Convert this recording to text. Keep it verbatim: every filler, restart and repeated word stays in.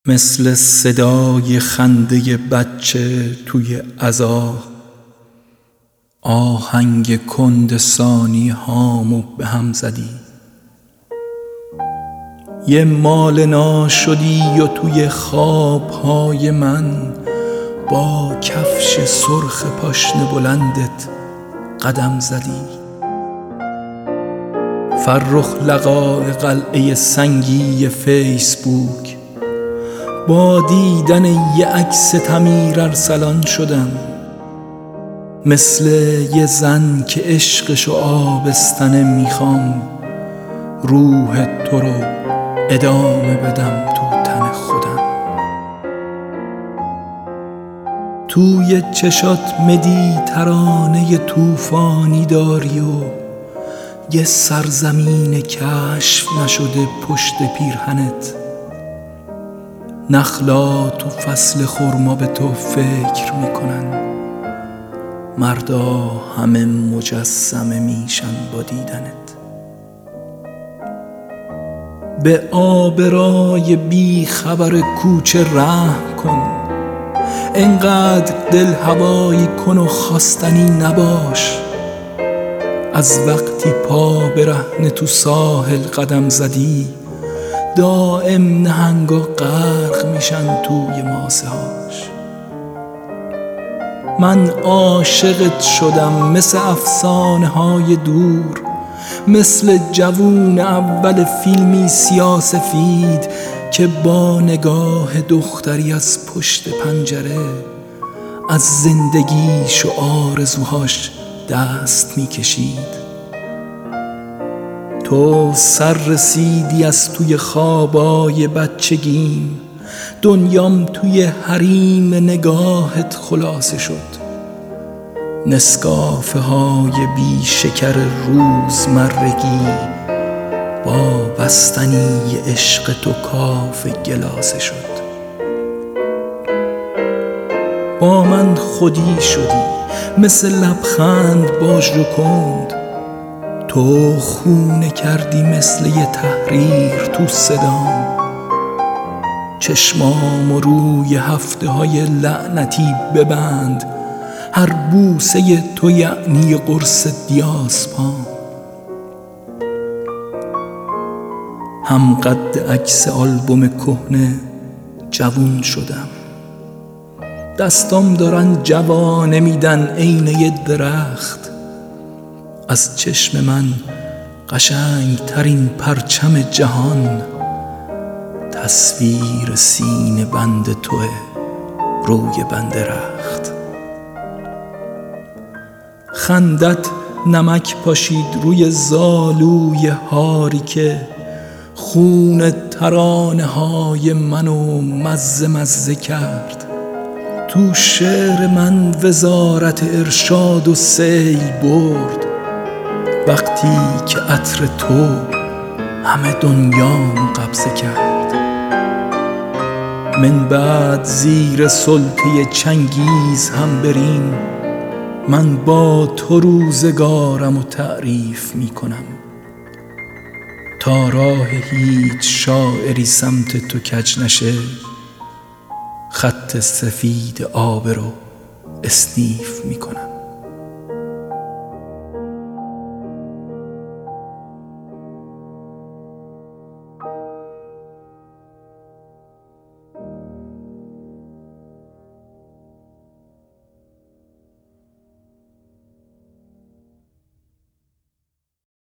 مثل صدای خنده بچه توی عزا، آهنگ کند ثانی هامو به هم زدی. یه مال ناشدی و توی خوابهای من با کفش سرخ پاشنه بلندت قدم زدی. فرخ لقای قلعه سنگی فیسبوک، با دیدن یه عکس تعمیر ارسلان شدم، مثل یه زن که عشقشو آبستنه میخوام روح تو رو ادامه بدم تو تن خودم. توی چشات مدیترانه طوفانی داری و یه سرزمین کشف نشده پشت پیرهنت. نخلا تو فصل خرما به تو فکر میکنن، مردا همه مجسمه میشن با دیدنت. به آبرای بی خبر کوچه رحم کن، انقدر دل هوایی کن و خواستنی نباش. از وقتی پا برهنه تو ساحل قدم زدی، دائم نهنگا غرق میشن توی ماسه هاش. من عاشقت شدم مثل افسانه های دور، مثل جوون اول فیلمی سیاه‌سفید که با نگاه دختری از پشت پنجره از زندگیش و آرزوهاش دست میکشید. تو سر رسیدی از توی خوابای بچگیم، دنیام توی حریم نگاهت خلاصه شد. نسکافه های بی شکر روزمرگی با بستنی عشق تو کاف گلاسه شد. با من خودی شدی مثل لبخند باج رو کند، تو خونه کردی مثل یه تحریر تو صدام. چشمام روی هفته های لعنتی ببند، هر بوسه تو یعنی قرص دیاسپام. هم قد عکس آلبوم کهنه جوون شدم، دستام دارن جوانه میدن عین یه درخت. از چشم من قشنگ ترین پرچم جهان تصویر سینه بند توه روی بند رخت. خندت نمک پاشید روی زالوی هاری که خون ترانه های منو مزه مزه کرد. تو شعر من وزارت ارشاد و سیل برد، وقتی که عطر تو همه دنیام قبضه کرد. من بعد زیر سلطه چنگیز هم بریم، من با تو روزگارم و تعریف میکنم، تا راه هیچ شاعری سمت تو کج نشه. خط سفید آب رو اسنیف میکنم.